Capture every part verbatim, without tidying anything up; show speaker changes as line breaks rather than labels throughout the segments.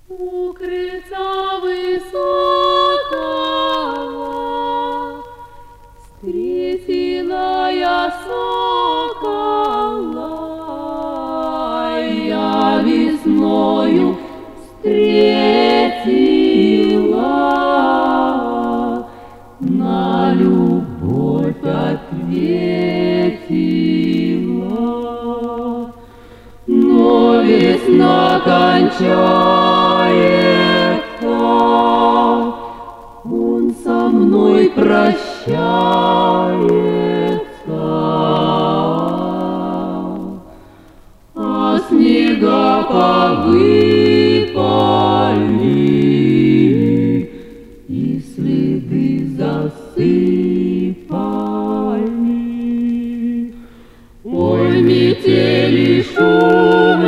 У крыльца высокого встретила я сокола, я весною встретила, на любовь ответила. Но весна кончается, он со мной прощается, а снега повыпали и следы засыпали. Ой, метели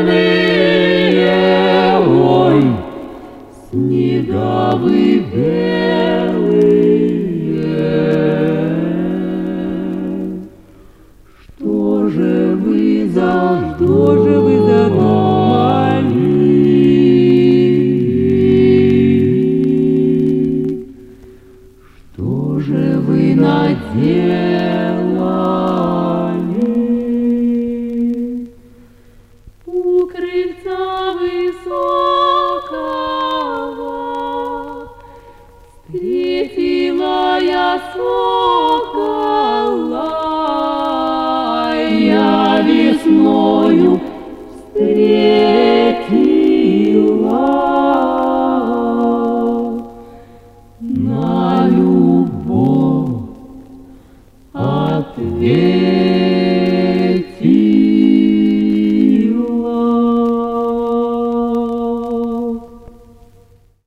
шумные, ой, снеговый берег.